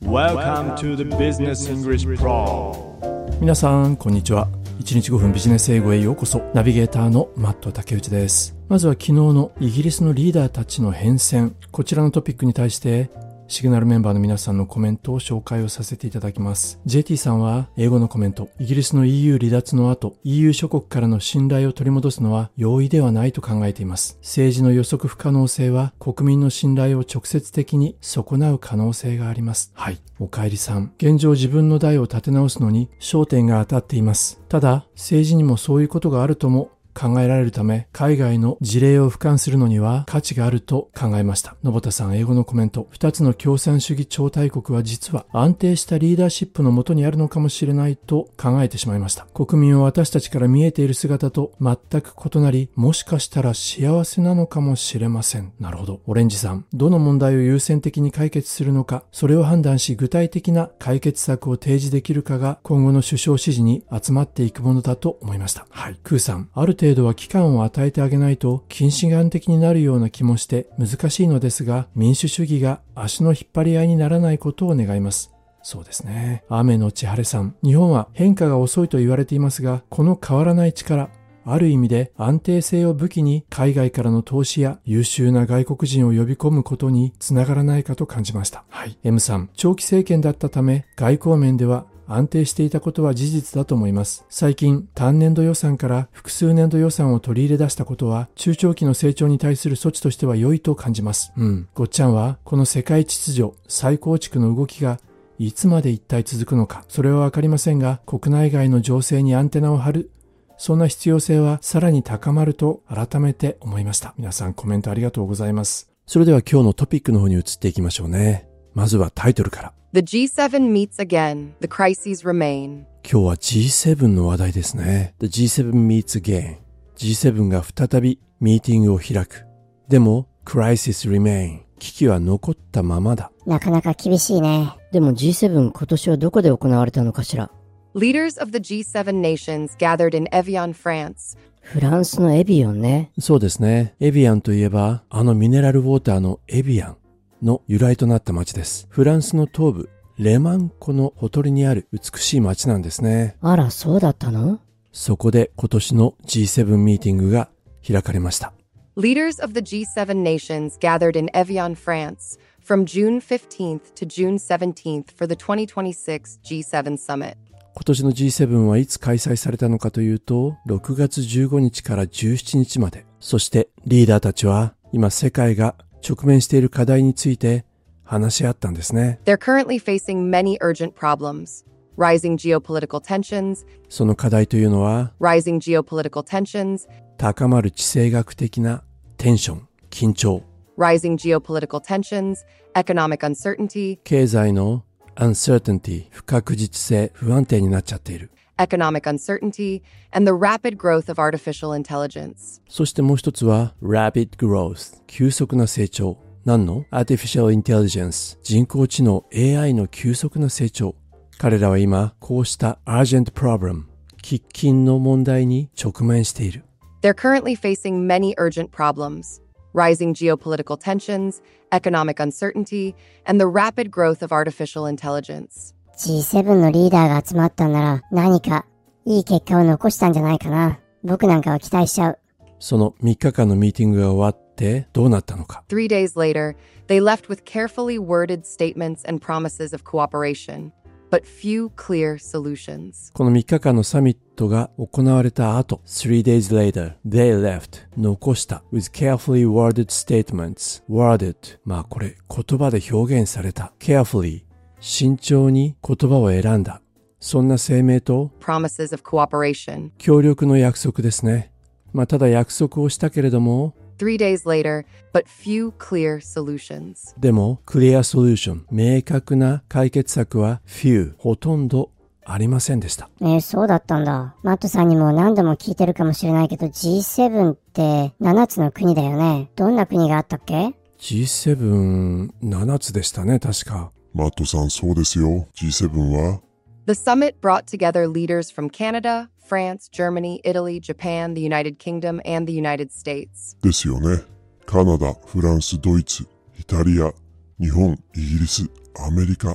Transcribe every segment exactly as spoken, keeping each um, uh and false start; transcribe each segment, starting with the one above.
Welcome to the Business English Pro。 皆さんこんにちは。いちにちごふんビジネス英語へようこそ。ナビゲーターのマット竹内です。まずは昨日のイギリスのリーダーたちの変遷、こちらのトピックに対してシグナルメンバーの皆さんのコメントを紹介をさせていただきます。 ジェーティー さんは英語のコメント、イギリスの イーユー 離脱の後 イーユー 諸国からの信頼を取り戻すのは容易ではないと考えています。政治の予測不可能性は国民の信頼を直接的に損なう可能性があります。はい、おかえりさん。現状自分の代を立て直すのに焦点が当たっています。ただ政治にもそういうことがあるとも考えられるため、海外の事例を俯瞰するのには価値があると考えました。信田さん、英語のコメント。二つの共産主義超大国は実は安定したリーダーシップの下にあるのかもしれないと考えてしまいました。国民は私たちから見えている姿と全く異なり、もしかしたら幸せなのかもしれません。なるほど。オレンジさん、どの問題を優先的に解決するのか、それを判断し具体的な解決策を提示できるかが今後の首相支持に集まっていくものだと思いました。はい。クーさん、ある程度程度は期間を与えてあげないと近視眼的になるような気もして難しいのですが、民主主義が足の引っ張り合いにならないことを願います。そうですね。雨のち晴れさん。日本は変化が遅いと言われていますが、この変わらない力、ある意味で安定性を武器に海外からの投資や優秀な外国人を呼び込むことにつながらないかと感じました。はい。M さん。長期政権だったため外交面では安定していたことは事実だと思います。最近、単年度予算から複数年度予算を取り入れ出したことは、中長期の成長に対する措置としては良いと感じます。うん。ごっちゃんは、この世界秩序、再構築の動きが、いつまで一体続くのか、それはわかりませんが、国内外の情勢にアンテナを張る、そんな必要性はさらに高まると改めて思いました。皆さんコメントありがとうございます。それでは今日のトピックの方に移っていきましょうね。まずはタイトルから。 The ジーセブン meets again. The crises remain. 今日は ジーセブン の話題ですね。The ジーセブン meets again. ジーセブン が再びミーティングを開く。でも crisis remain. 危機は残ったままだ。 なかなか厳しいね。 でも ジーセブン 今年はどこで行われたのかしら。 Leaders of the ジーセブン nations gathered in Evian, France. フランスのエビヨンね。 そうですね。エビアンといえば、あのミネラルウォーターのエビアンの由来となった町です。フランスの東部、レマン湖のほとりにある美しい町なんですね。 あら、そうだったの？ そこで今年の ジーセブン ミーティングが開かれました。 Leaders of the ジーセブン nations gathered in Evian, France from June fifteenth to June seventeenth for the twenty twenty-six ジーセブン Summit. 今年の ジーセブン はいつ開催されたのかというと、ろくがつじゅうごにちからじゅうしちにちまで。そしてリーダーたちは今世界が直面している課題について話し合ったんですね。 They're currently facing many urgent problems. Rising geopolitical tensions. その課題というのは、 Rising geopolitical tensions. 高まる地政学的なテンション、緊張。 Rising geopolitical tensions. Economic uncertainty. 経済のuncertainty、不確実性、不安定になっちゃっている。 Economic uncertainty, and the rapid growth of artificial intelligence. そしてもう一つは rapid growth、急速な成長。何の artificial intelligence、人工知能 エーアイ の急速な成長。彼らは今こうした urgent problem、喫緊の問題に直面している。 They're currently facing many urgent problems. Rising geopolitical tensions, economic uncertainty, and the rapid growth of artificial intelligence. ジーセブン のリーダーが集まったんなら何かいい結果を残したんじゃないかな。僕なんかは期待しちゃう。 そのみっかかんのミーティングが終わってどうなったのか。 Three days later, they left with carefully worded statements and promises of cooperation, but few clear solutions. このみっかかんのサミットが行われた後、three days later, they left, 残した with carefully worded statements, worded まあこれ言葉で表現された carefully慎重に言葉を選んだ。そんな声明と Promises of cooperation. 協力の約束ですね。まあただ約束をしたけれども、 Three days later, but few clear solutions. でも clear solution、明確な解決策は few、ほとんどありませんでした。 えー、そうだったんだ。マットさんにも何度も聞いてるかもしれないけど ジーセブン ってななつの国だよね。どんな国があったっけ？ ジーセブン、ななつでしたね、確か。 マットさん、そうですよ。ジーセブン は The summit brought together leaders from Canada, France, Germany, Italy, Japan, the United Kingdom, and the United States. ですよね。カナダ、フランス、ドイツ、イタリア、日本、イギリス、アメリカ、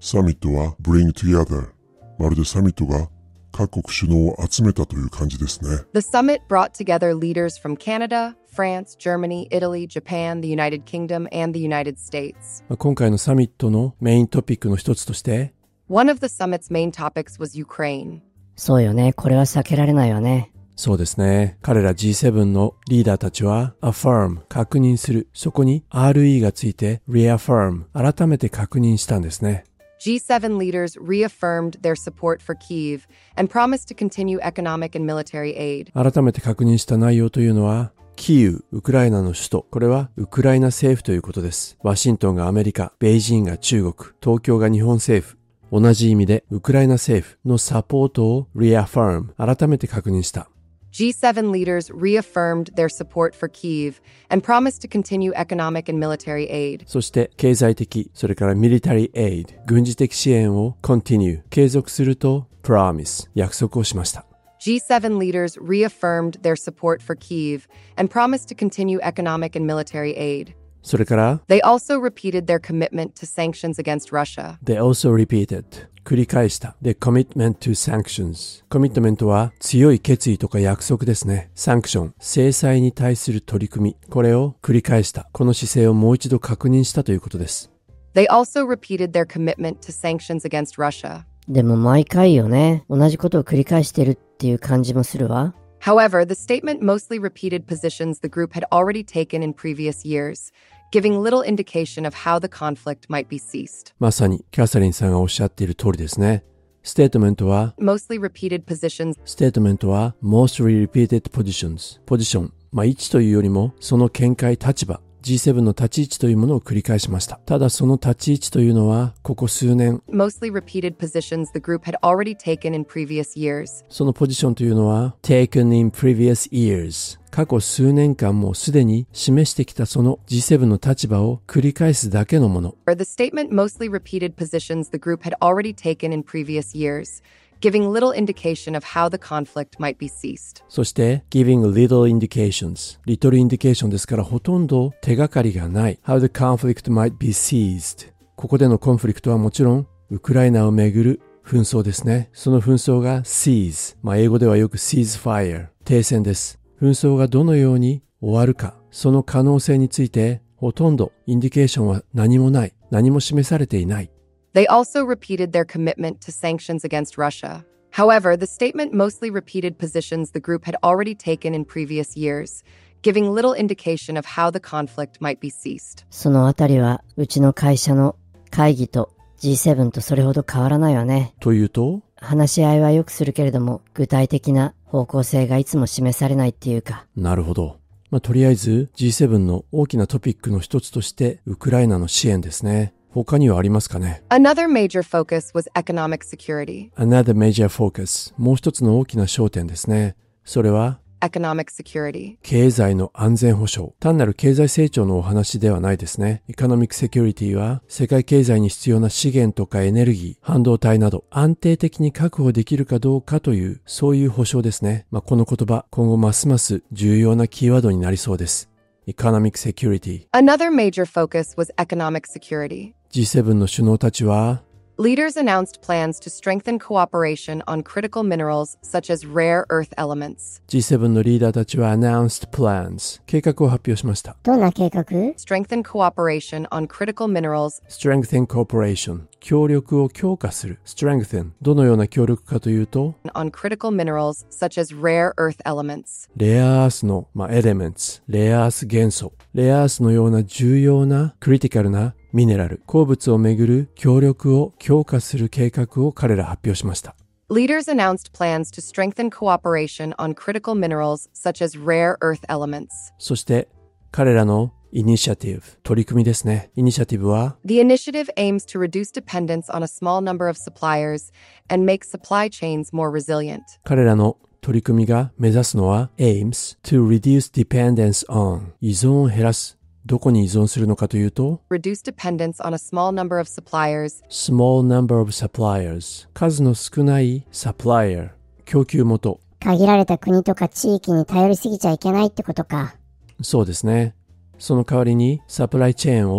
サミットは bring together。まるでサミットが各国首脳を集めたという感じですね。 The summit brought together leaders from Canada, France, Germany, Italy, Japan, the United Kingdom, and the United States. 今回のサミットのメイントピックの一つとして、 One of the summit's main topics was Ukraine. そうよね。これは避けられないよね。 そうですね。彼ら ジーセブン のリーダーたちは affirm 確認する。そこに アールイー がついて reaffirm 改めて確認したんですね。 ジーセブン leaders reaffirmed their support for Kyiv and promised to continue economic and military aid. 改めて確認した内容というのは、キーウ、ウクライナの首都。これはウクライナ政府ということです。ワシントンがアメリカ、ベイジンが中国、東京が日本政府。同じ意味でウクライナ政府のサポートを reaffirm 改めて確認した。 ジーセブン leaders reaffirmed their support for Kyiv and promised to continue economic and military aid. そして経済的、それから military aid、軍事的支援を continue、継続すると promise、約束をしました。 ジーセブン leaders reaffirmed their support for Kyiv and promised to continue economic and military aid. それから They also repeated their commitment to sanctions against Russia. They also repeated 繰り返した The commitment to sanctions コミットメントは強い決意とか約束ですね。サンクション制裁に対する取り組み、これを繰り返した。この姿勢をもう一度確認したということです。 They also repeated their commitment to sanctions against Russia. でも毎回よね。同じことを繰り返してるっていう感じもするわ。 However, the statement mostly repeated positions the group had already taken in previous years, giving little indication of how the conflict might be ceased. まさにキャサリンさんがおっしゃっている通りですね。ステートメントは Mostly repeated positions. ステートメントは mostly repeated positions ポジション、まあ、位置というよりもその見解立場ジーセブン の立ち位置というものを繰り返しました。ただその立ち位置というのはここ数年 Mostly repeated positions the group had already taken in previous years. そのポジションというのは taken in previous years 過去数年間もすでに示してきたその ジーセブン の立場を繰り返すだけのもの。 The statement mostly repeated positions the group had already taken in previous years, giving little indication of how the conflict might be ceased. そして giving little indications little indication ですからほとんど手がかりがない how the conflict might be seized ここでのコンフリクトはもちろんウクライナをめぐる紛争ですね。その紛争が seize まあ英語ではよく cease fire 停戦です。紛争がどのように終わるかその可能性についてほとんどインディケーションは何もない何も示されていない。 They also repeated their commitment to sanctions against Russia. However, the statement mostly repeated positions the group had already taken in previous years, giving little indication of how the conflict might be ceased. そのあたりはうちの会社の会議と ジーセブン とそれほど変わらないわね。 というと話し合いはよくするけれども具体的な方向性がいつも示されないっていうか。 なるほど。まあ、とりあえず ジーセブン の大きなトピックの一つとしてウクライナの支援ですね。他にはありますかね？ Another major focus was economic security. Another major focus もう一つの大きな焦点ですね。それは Economic security. 経済の安全保障。単なる経済成長のお話ではないですね。Economic security は世界経済に必要な資源とかエネルギー、半導体など安定的に確保できるかどうかというそういう保障ですね。まあ、この言葉今後ますます重要なキーワードになりそうです。Economic security. Another major focus was economic security. ジーセブン の首脳たちは Leaders announced plans to strengthen cooperation on critical minerals such as rare earth elements. ジーセブン のリーダーたちは announced plans 計画を発表しました。 どんな計画？ Strengthen cooperation on critical minerals. strengthen cooperation 協力を強化する strengthen どのような協力かというと on critical minerals such as rare earth elements. レアアースの、まあ、elements レアアース元素レアアースのような重要なクリティカルなミネラル鉱物をめぐる協力を強化する計画を彼ら発表しました。 Leaders announced plans to strengthen cooperation on critical minerals such as rare earth elements. そして彼らのイニシアティブ取り組みですね。イニシアティブは The initiative aims to reduce dependence on a small number of suppliers and make supply chains more resilient. 彼らの取り組みが目指すのは aims to reduce dependence on 依存を減らすどこに依存するのかというと Reduce dependence on a small number of suppliers. small number of suppliers 数の少ない supplier 供給元限られた国とか地域に頼りすぎちゃいけないってことか。 そうですね。その代わりにサプライチェーンを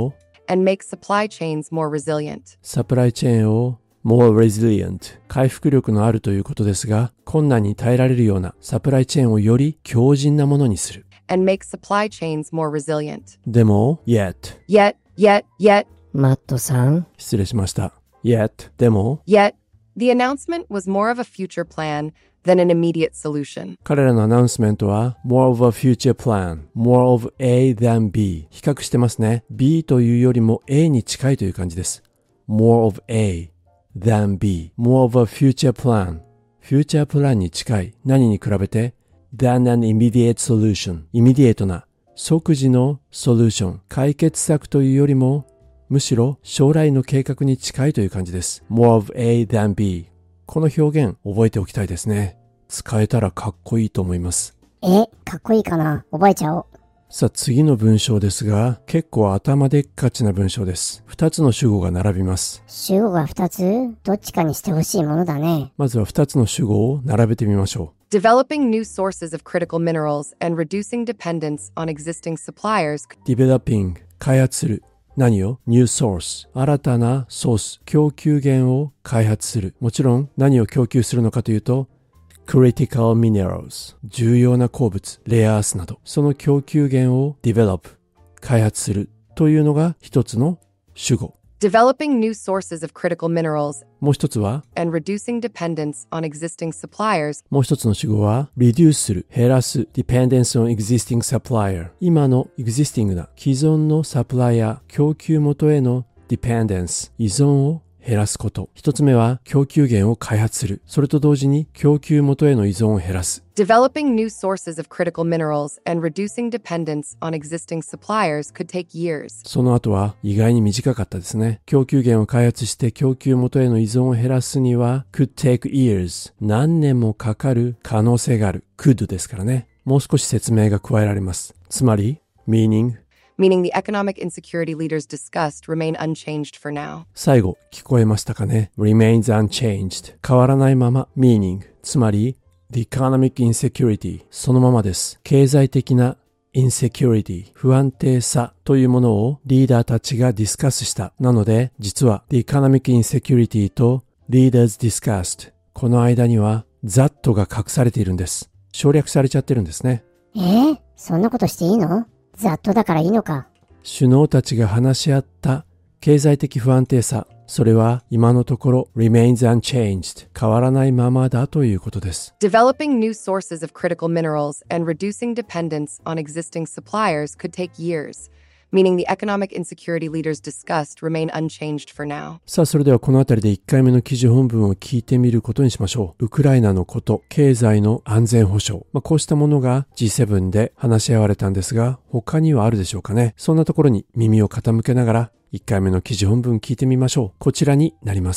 and make supply chains more resilient. サプライチェーンを more resilient 回復力のあるということですが、困難に耐えられるようなサプライチェーンをより強靭なものにする。 And make supply chains more resilient. でも yet Yet, yet, yet, マットさん、 失礼しました。yet でも yet, the announcement was more of a future plan than an immediate solution. 彼らのアナウンスメントは more of a future plan, more of A than B 比較してますね。B というよりも A に近いという感じです。more of A than B, more of a future plan フューチャープランに近い何に比べて than an immediate solution イミディエートな即時のソリューション解決策というよりもむしろ将来の計画に近いという感じです。more of A than B この表現覚えておきたいですね。使えたらかっこいいと思います。 え、かっこいいかな？覚えちゃおう。 さあ次の文章ですが、結構頭でっかちな文章です。二つの主語が並びます。 主語が二つ？どっちかにしてほしいものだね。 まずは二つの主語を並べてみましょう。Developing new sources of critical minerals and reducing dependence on existing suppliers. Developing 開発する。何を ?New source 新たなソース供給源を開発する。もちろん何を供給するのかというとcritical minerals 重要な鉱物レアアースなどその供給源を develop 開発するというのが一つの主語。 Developing new sources of critical minerals もう一つは and reducing dependence on existing suppliers もう一つの主語は reduce する減らす dependence on existing supplier 今の existing な既存のサプライヤー供給元への dependence 依存を減らすこと。一つ目は供給源を開発する。それと同時に供給元への依存を減らす。 Developing new sources of critical minerals and reducing dependence on existing suppliers could take years. その後は意外に短かったですね。供給源を開発して供給元への依存を減らすには could take years 何年もかかる可能性がある。could ですからね。もう少し説明が加えられます。つまり meaning meaning the economic insecurity leaders discussed remain unchanged for now. 最後、聞こえましたかね remains unchanged 変わらないまま meaning つまり the economic insecurity そのままです。経済的な insecurity 不安定さというものをリーダーたちがディスカスした。なので、実は the economic insecurity と leaders discussed この間には that が隠されているんです。省略されちゃってるんですね。 えー、そんなことしていいの？ざっとだからいいのか。 首脳たちが話し合った経済的不安定さ、それは今のところ remains unchanged 変わらないままだということです。 Developing new sources of critical minerals and reducing dependence on existing suppliers could take years, meaning the economic insecurity leaders discussed remain unchanged for now. さあそれではこのあたりでいっかいめの記事本文を聞いてみることにしましょう。ウクライナのこと、経済の安全保障、まあ、こうしたものが ジーセブン で話し合われたんですが、他にはあるでしょうかね。そんなところに耳を傾けながらいっかいめの記事本文聞いてみましょう。こちらになります。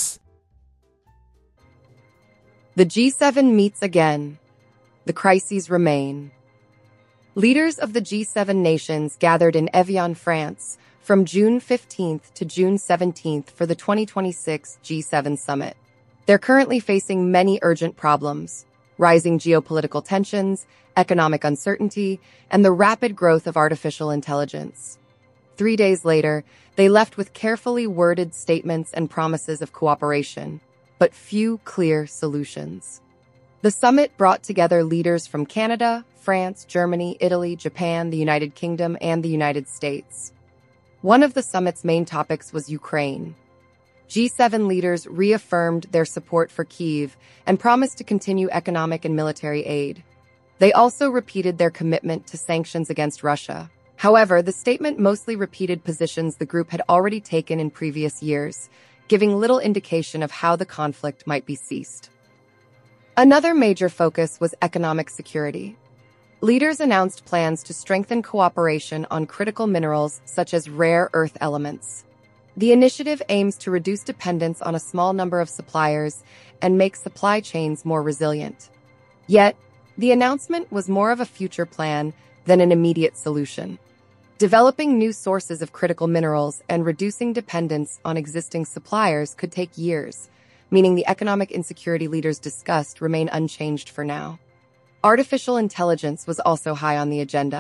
The ジーセブン meets again. The crises remain.Leaders of the G seven nations gathered in Evian, France, from June fifteenth to June seventeenth for the twenty twenty-six G seven summit. They're currently facing many urgent problems: rising geopolitical tensions, economic uncertainty, and the rapid growth of artificial intelligence. Three days later, they left with carefully worded statements and promises of cooperation, but few clear solutions.The summit brought together leaders from Canada, France, Germany, Italy, Japan, the United Kingdom, and the United States. One of the summit's main topics was Ukraine. G seven leaders reaffirmed their support for Kyiv and promised to continue economic and military aid. They also repeated their commitment to sanctions against Russia. However, the statement mostly repeated positions the group had already taken in previous years, giving little indication of how the conflict might be ceased.Another major focus was economic security. Leaders announced plans to strengthen cooperation on critical minerals such as rare earth elements. The initiative aims to reduce dependence on a small number of suppliers and make supply chains more resilient. Yet, the announcement was more of a future plan than an immediate solution. Developing new sources of critical minerals and reducing dependence on existing suppliers could take years.meaning the economic insecurity leaders discussed remain unchanged for now. Artificial intelligence was also high on the agenda.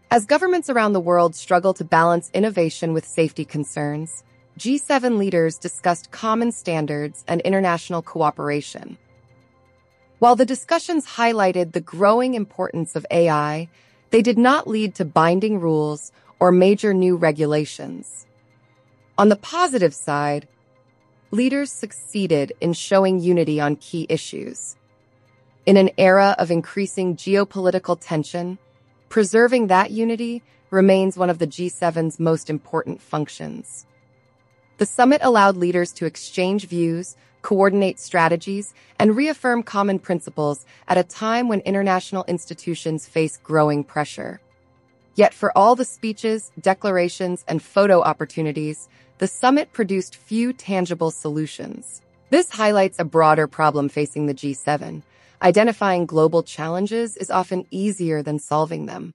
As governments around the world struggle to balance innovation with safety concerns, G seven leaders discussed common standards and international cooperation. While the discussions highlighted the growing importance of A I, they did not lead to binding rules or major new regulations. On the positive side, leaders succeeded in showing unity on key issues. In an era of increasing geopolitical tension, preserving that unity remains one of the G seven's most important functions. The summit allowed leaders to exchange views, coordinate strategies, and reaffirm common principles at a time when international institutions face growing pressure. Yet for all the speeches, declarations, and photo opportunities, the summit produced few tangible solutions. This highlights a broader problem facing the G seven. Identifying global challenges is often easier than solving them.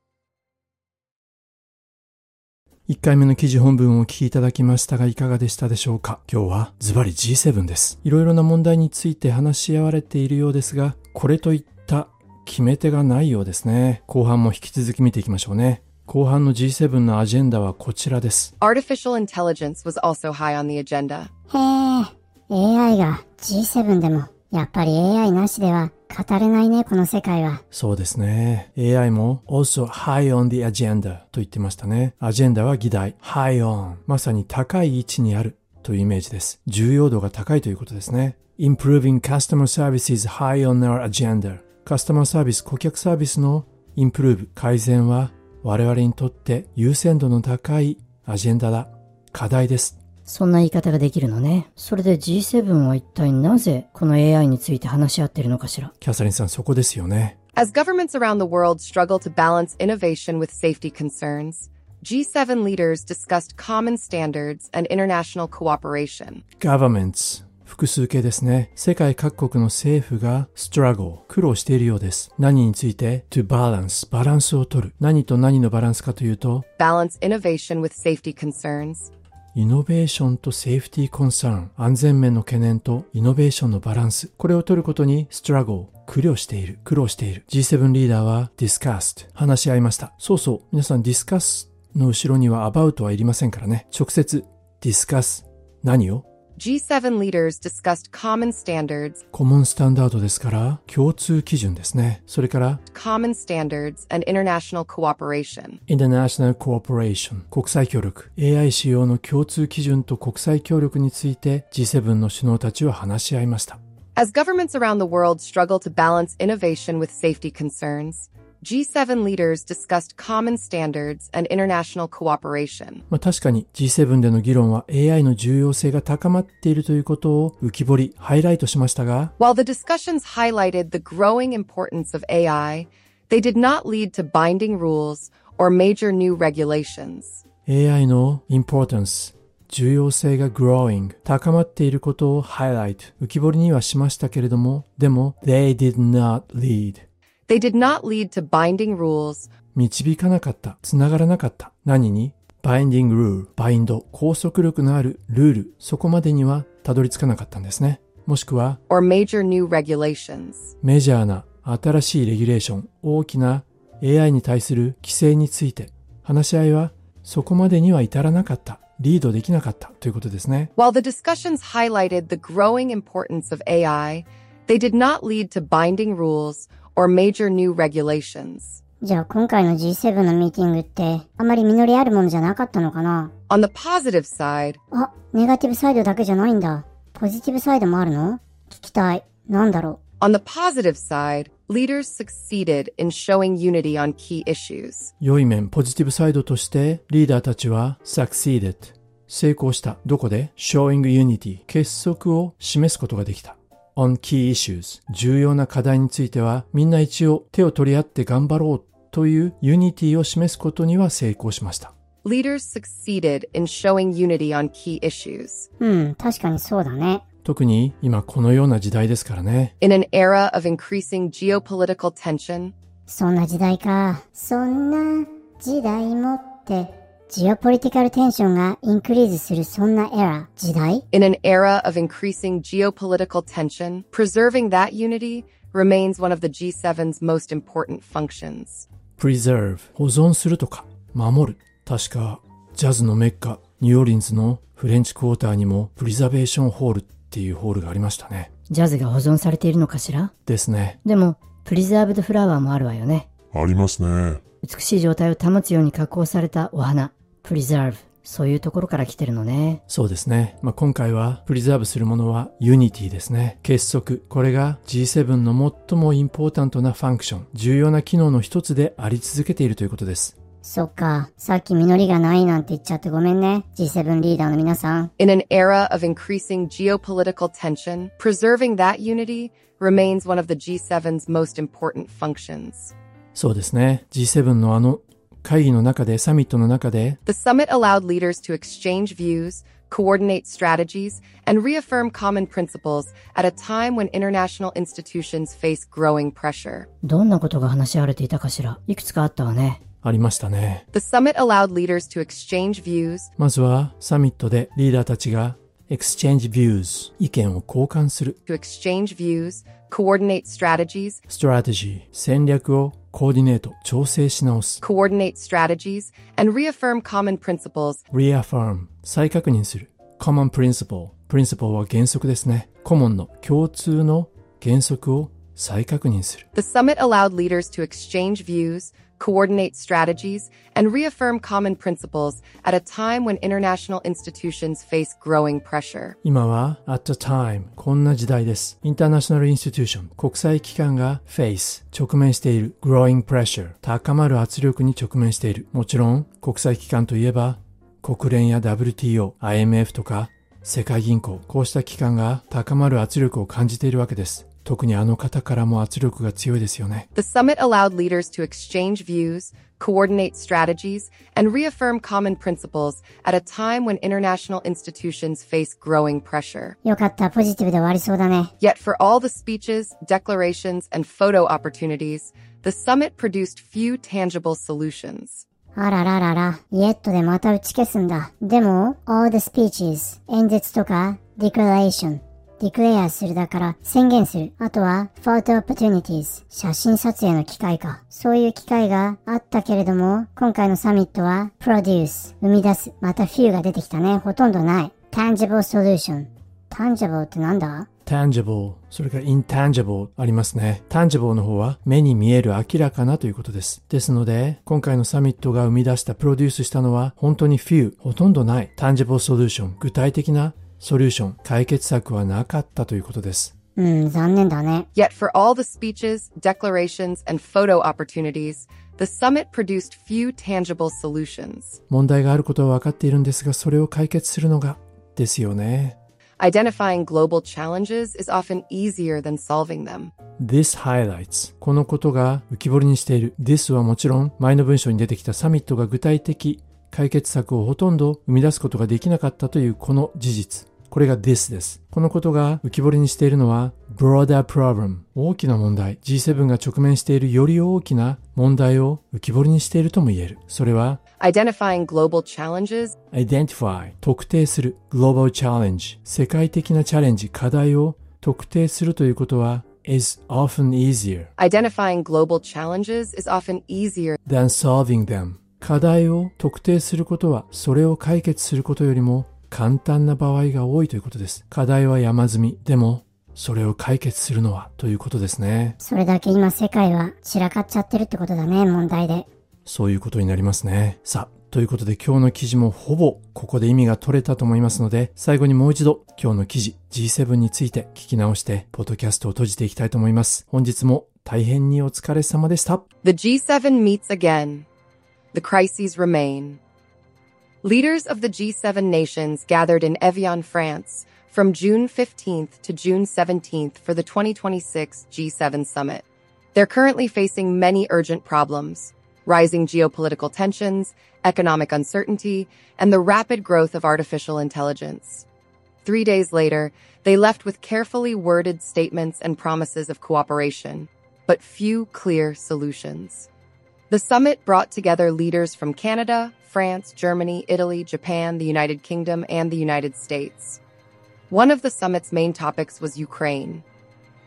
いっかいめの記事本文をお聞きいただきましたがいかがでしたでしょうか。今日はズバリ ジーセブン です。いろいろな問題について話し合われているようですが、これといった決め手がないようですね。後半も引き続き見ていきましょうね。後半の ジーセブン のアジェンダはこちらです。 Artificial intelligence was also high on the agenda. へえ、エーアイ が ジーセブン でもやっぱり エーアイ なしでは語れないね、この世界は。 そうですね。エーアイ も also high on the agenda と言ってましたね。アジェンダは議題。high on。まさに高い位置にあるというイメージです。重要度が高いということですね。Improving customer service is high on our agenda。カスタマーサービス、顧客サービスのインプルーブ、改善は我々にとって優先度の高いアジェンダだ。課題です。 そんな言い方ができるのね。それで ジーセブン は一体なぜこの エーアイ について話し合ってるのかしら。 キャサリンさん、そこですよね。 As governments around the world struggle to balance innovation with safety concerns, G seven leaders discussed common standards and international cooperation. Governments、複数形ですね。世界各国の政府が struggle、苦労しているようです。何について to balance、バランスを取る。何と何のバランスかというと balance innovation with safety concerns. イノベーションとセーフティーコンサーン、安全面の懸念とイノベーションのバランス、これを取ることに struggle、苦慮している、苦労している。ジーセブン リーダーは discussed、話し合いました。そうそう、皆さん discuss の後ろには about はいりませんからね。直接 discuss、何をジーセブン leaders discussed common standards コモンスタンダードですから共通基準ですね。それから common standards and international cooperation international cooperation 国際協力 エーアイ 使用の共通基準と国際協力について ジーセブン の首脳たちは話し合いました。 As governments around the world struggle to balance innovation with safety concerns,ジーセブン leaders discussed common standards and international cooperation. まあ確かに ジーセブン での議論は エーアイ の重要性が高まっているということを浮き彫り、ハイライトしましたが While the discussions highlighted the growing importance ofエーアイ, they did not lead to binding rules or major new regulations. エーアイ の importance、重要性が growing、高まっていることをハイライト、浮き彫りにはしましたけれども、でも they did not lead。They did not lead to binding rules. 導かなかった。つながらなかった。何に ?binding rule。バインド。拘束力のあるルール。そこまでにはたどり着かなかったんですね。もしくは or major new regulations。 メジャーな新しいレギュレーション。大きな エーアイ に対する規制について。話し合いはそこまでには至らなかった。リードできなかったということですね。 While the discussions highlighted the growing importance ofエーアイ, they did not lead to binding rules.or major new regulations. じゃあ今回の ジーセブン のミーティングってあまり実りあるものじゃなかったのかな？ On the positive side, あ、ネガティブサイドだけじゃないんだ。ポジティブサイドもあるの？聞きたい。なんだろう？ On the positive side, leaders succeeded in showing unity on key issues. 良い面、ポジティブサイドとしてリーダーたちは succeeded、成功した。どこで？ showing unity、結束を示すことができた。on key issues 重要な課題についてはみんな一応手を取り合って頑張ろうというユニティを示すことには成功しました。 Leaders succeeded in showing unity on key issues. うん、確かにそうだね。 特に今このような時代ですからね。 In an era of increasing geopolitical tension. そんな時代か。そんな時代もってジオポリティカルテンションがインクリーズするそんなエラ、時代 In an era of increasing geopolitical tension, preserving that unity remains one of theジーセブン's most important functions. preserve 保存するとか守る。確かジャズのメッカニューオーリンズのフレンチクォーターにもプリザベーションホールっていうホールがありましたね。 ジャズが保存されているのかしら？ ですね。 でもプリザーブドフラワーもあるわよね。 ありますね。 美しい状態を保つように加工されたお花、プリザーブ、そういうところから来てるのね。 そうですね。まあ、今回はプリザーブするものはユニティですね。結束。これが ジーセブン の最もインポータントなファンクション、重要な機能の一つであり続けているということです。 そっか。さっき実りがないなんて言っちゃってごめんね。ジーセブン リーダーの皆さん。 In an era of increasing geopolitical tension, preserving that unity remains one of the ジーセブン's most important functions. そうですね。ジーセブン のあの会議の中で、サミットの中で、 The summit allowed leaders to exchange views, coordinate strategies, and reaffirm common principles at a time when international institutions face growing pressure. どんなことが話し合われていたかしら？いくつかあったわね。 ありましたね。 The summit allowed leaders to exchange views, まずはサミットでリーダーたちが exchange views 意見を交換する。 to exchange views, coordinate strategies, strategy 戦略をコーディネート調整し直す。 coordinate strategies, and reaffirm common principles, reaffirm 再確認する。common principle principle は原則ですね。コモンの共通の原則を再確認する。 The summit allowed leaders to exchange views, coordinate strategies, and reaffirm common principles at a time when international institutions face growing pressure. 今は at the time こんな時代です。インターナショナルインスティテューション国際機関が face 直面している growing pressure 高まる圧力に直面している。もちろん国際機関といえば国連や ダブリューティーオー、アイエムエフ とか世界銀行、こうした機関が高まる圧力を感じているわけです。特にあの方からも圧力が強いですよね。 The summit allowed leaders to exchange views, coordinate strategies, and reaffirm common principles at a time when international institutions face growing pressure. よかった。ポジティブで終わりそうだね。 Yet for all the speeches, declarations, and photo opportunities, the summit produced few tangible solutions. あらららら。イエットでまた打ち消すんだ。でも、all the speeches、演説とか、declaration、ディクレアするだから宣言する。あとは、photo opportunities、写真撮影の機会か。そういう機会があったけれども、今回のサミットは、produce、生み出す。また few が出てきたね。ほとんどない。tangible solution。tangible ってなんだ ？tangible、それから intangible ありますね。tangible の方は目に見える明らかなということです。ですので、今回のサミットが生み出したプロデュースしたのは本当に few、ほとんどない tangible solution、具体的なソリューション、解決策はなかったということです。 うん、残念だね。 Yet for all the speeches, declarations, and photo opportunities, the summit produced few tangible solutions. 問題があることは分かっているんですが、それを解決するのがですよね。 Identifying global challenges is often easier than solving them. This highlights このことが浮き彫りにしている。This はもちろん前の文章に出てきたサミットが具体的解決策をほとんど生み出すことができなかったというこの事実。これが this です。このことが浮き彫りにしているのは broader problem 大きな問題。ジーセブン が直面しているより大きな問題を浮き彫りにしているとも言える。それは Identifying global challenges, identify 特定する global challenge 世界的なチャレンジ課題を特定するということは is often easier identifying global challenges is often easier than solving them 課題を特定することはそれを解決することよりも簡単な場合が多いということです。課題は山積みでもそれを解決するのはということですね。 それだけ今世界は散らかっちゃってるってことだね、問題で。 そういうことになりますね。さあ、ということで今日の記事もほぼここで意味が取れたと思いますので、最後にもう一度今日の記事 ジーセブン について聞き直してポッドキャストを閉じていきたいと思います。本日も大変にお疲れ様でした。 The ジーセブン meets again. The crises remain. Leaders of the ジーセブン nations gathered in Evian, France from June fifteenth to June seventeenth for the twenty twenty-six G seven summit. They're currently facing many urgent problems. Rising geopolitical tensions, economic uncertainty, and the rapid growth of artificial intelligence. Three days later, they left with carefully worded statements and promises of cooperation, but few clear solutions. The summit brought together leaders from Canada, France, Germany, Italy, Japan, the United Kingdom, and the United States. One of the summit's main topics was Ukraine.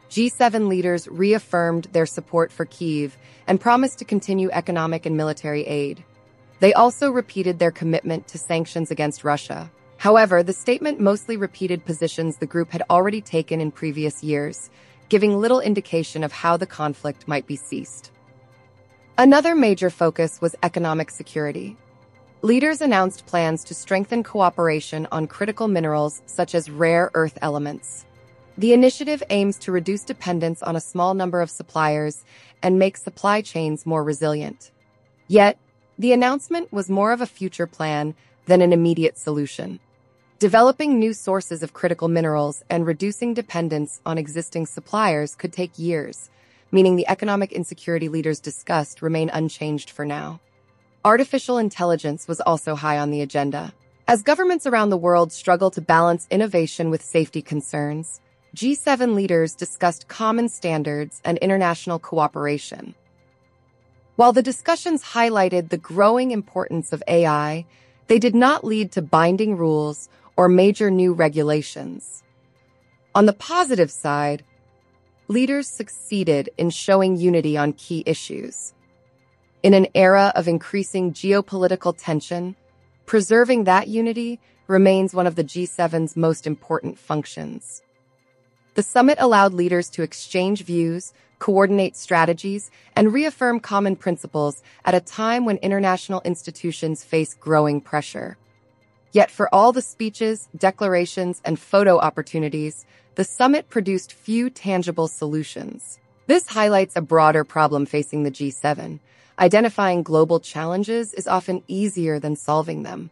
G seven leaders reaffirmed their support for Kyiv and promised to continue economic and military aid. They also repeated their commitment to sanctions against Russia. However, the statement mostly repeated positions the group had already taken in previous years, giving little indication of how the conflict might be ceased. Another major focus was economic security. Leaders announced plans to strengthen cooperation on critical minerals such as rare earth elements. The initiative aims to reduce dependence on a small number of suppliers and make supply chains more resilient. Yet, the announcement was more of a future plan than an immediate solution. Developing new sources of critical minerals and reducing dependence on existing suppliers could take years, meaning the economic insecurity leaders discussed remain unchanged for now. Artificial intelligence was also high on the agenda. As governments around the world struggle to balance innovation with safety concerns, G seven leaders discussed common standards and international cooperation. While the discussions highlighted the growing importance of A I, they did not lead to binding rules or major new regulations. On the positive side, leaders succeeded in showing unity on key issues. In an era of increasing geopolitical tension, preserving that unity remains one of the G seven's most important functions. The summit allowed leaders to exchange views, coordinate strategies, and reaffirm common principles at a time when international institutions face growing pressure. Yet for all the speeches, declarations, and photo opportunities, the summit produced few tangible solutions. This highlights a broader problem facing the G seven. Identifying global challenges is often easier than solving them.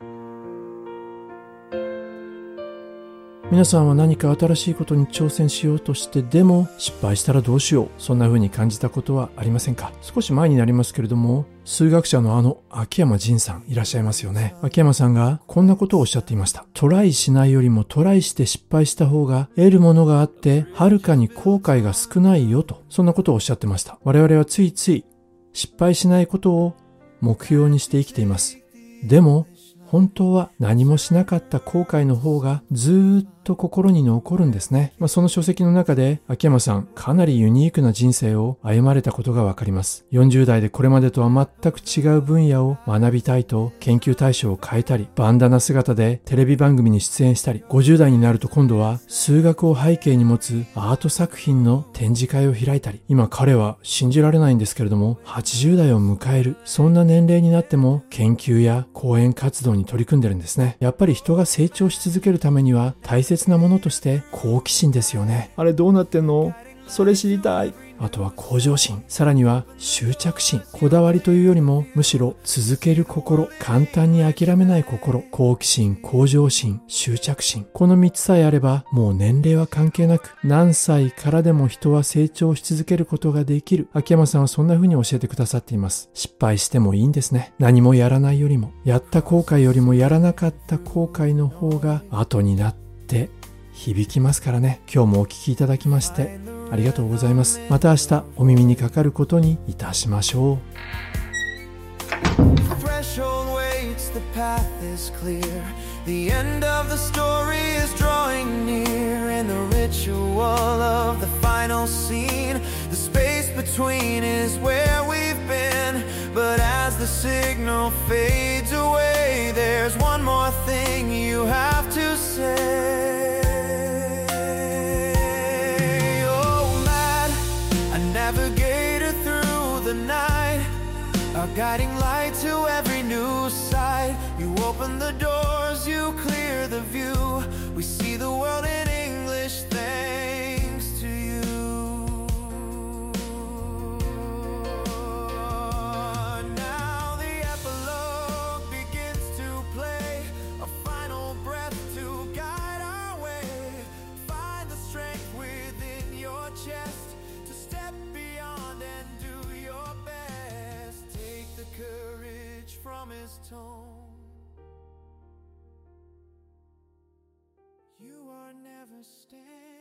皆さんは何か新しいことに挑戦しようとしてでも失敗したらどうしよう、そんな風に感じたことはありませんか？少し前になりますけれども、数学者のあの秋山仁さんいらっしゃいますよね。秋山さんがこんなことをおっしゃっていました。トライしないよりもトライして失敗した方が得るものがあってはるかに後悔が少ないよと、そんなことをおっしゃってました。我々はついつい失敗しないことを目標にして生きています。でも本当は何もしなかった後悔の方がずーっと心に残るんですね。まあ、その書籍の中で秋山さんかなりユニークな人生を歩まれたことがわかります。よんじゅう代でこれまでとは全く違う分野を学びたいと研究対象を変えたり、バンダナ姿でテレビ番組に出演したり、ごじゅう代になると今度は数学を背景に持つアート作品の展示会を開いたり、今彼は信じられないんですけれどもはちじゅう代を迎える、そんな年齢になっても研究や講演活動に取り組んでるんですね。やっぱり人が成長し続けるためには大切なものとして好奇心ですよね。あれどうなってんの？それ知りたい。あとは向上心、さらには執着心、こだわりというよりもむしろ続ける心、簡単に諦めない心、好奇心、向上心、執着心、このみっつさえあればもう年齢は関係なく何歳からでも人は成長し続けることができる。秋山さんはそんな風に教えてくださっています。失敗してもいいんですね。何もやらないよりも、やった後悔よりもやらなかった後悔の方が後になって響きますからね。今日もお聞きいただきましてありがとうございます。また明日お耳にかかることにいたしましょう。 Threshold waits, the path is clear. The end of the story is drawing near. In the ritual of the final scene, the space between is where we've been. But as the signal fades away, there's one more thing you have to say. Navigator through the night, a guiding light to every new sight. You open the doors, you clear the view. We see the world in English thanks to you. Now the epilogue begins to play, a final breath to guide our way. Find the strength within your chest to step beyond and do your best. Take the courage from his tone. You are never standing